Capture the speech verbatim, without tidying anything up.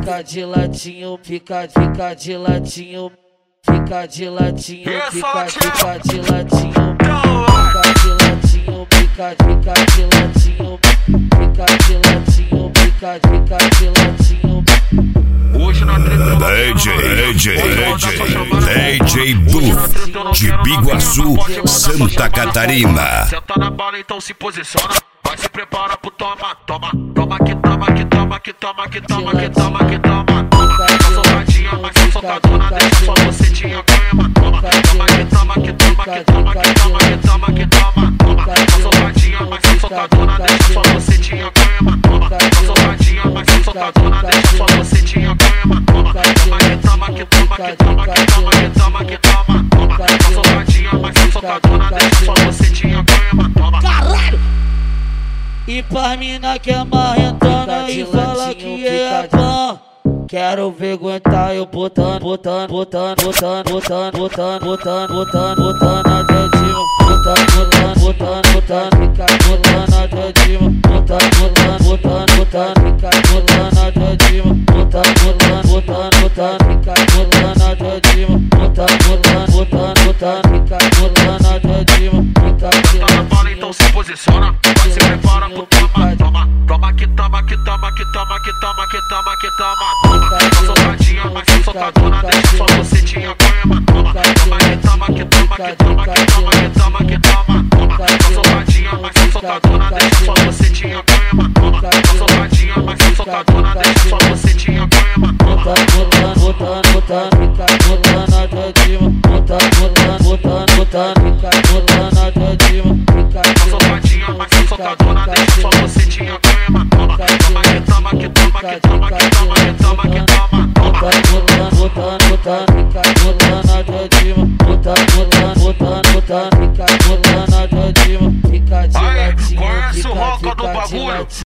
Fica de ladinho, fica, fica de ladinho, fica de ladinho, fica, fica de ladinho, fica de ladinho, fica, fica de ladinho, fica de ladinho, fica, fica de ladinho. Hoje na treta D J, D J, D J Bu, de Biguaçu, Santa Catarina. Senta na bala, então se posiciona. Vai se prepara pro toma, toma, toma que toma, que toma, que toma, que toma, que toma, que toma, toma. Tá soltadinha, mas tá soltadona, deixa sua bocetinha queima. Toma, toma que toma, que toma, que toma, que toma, que toma, que toma, toma. Tá soltadinha, mas tá soltadona, deixa sua bocetinha queima. Toma, tá soltadinha, mas tá soltadona, deixa sua bocetinha queima. Toma, toma que toma, que toma, que toma, que toma, que toma, que toma, toma. Tá soltadinha, mas tá soltadona, deixa sua bocetinha queima. Toma. Caralho! E pra mina que é marrentona e fala que é pão. Quero ver aguentar eu botando, botando, botando, botando, botando, botando, botando, botando, botando até cima. Botando, botando, botando, botando, fica botando até cima. Botando, botando, botando, botando, fica botando até cima. Botando, botando, botando, botando, fica botando até cima. Botando, botando, botando, botando, fica botando até cima. Tá na bola, então se posiciona. Vai se prepara pro toma, toma. Toma que toma, que toma, que toma, que toma, que toma, que toma, toma. Tá soltadinha, mas tá soltadona, deixa sua bocetinha queima. Toma, toma que toma, que toma, que toma, que toma, que toma, que toma, toma. Tá soltadinha, mas tá soltadona, deixa sua bocetinha queima. Toma, tá soltadinha, mas tá soltadona, deixa sua bocetinha queima. Botando, botando, botando, botando, fica botando até cima. Botando, botando, botando, botando, fica botando até cima. Tá soltadinha, mas tá soltadona, deixa sua bocetinha queima. Toma, toma que toma, que toma, que toma, que toma, que toma, que toma, toma. Botando, botando, botando, fica botando até cima. Botando, botando, botando, botando.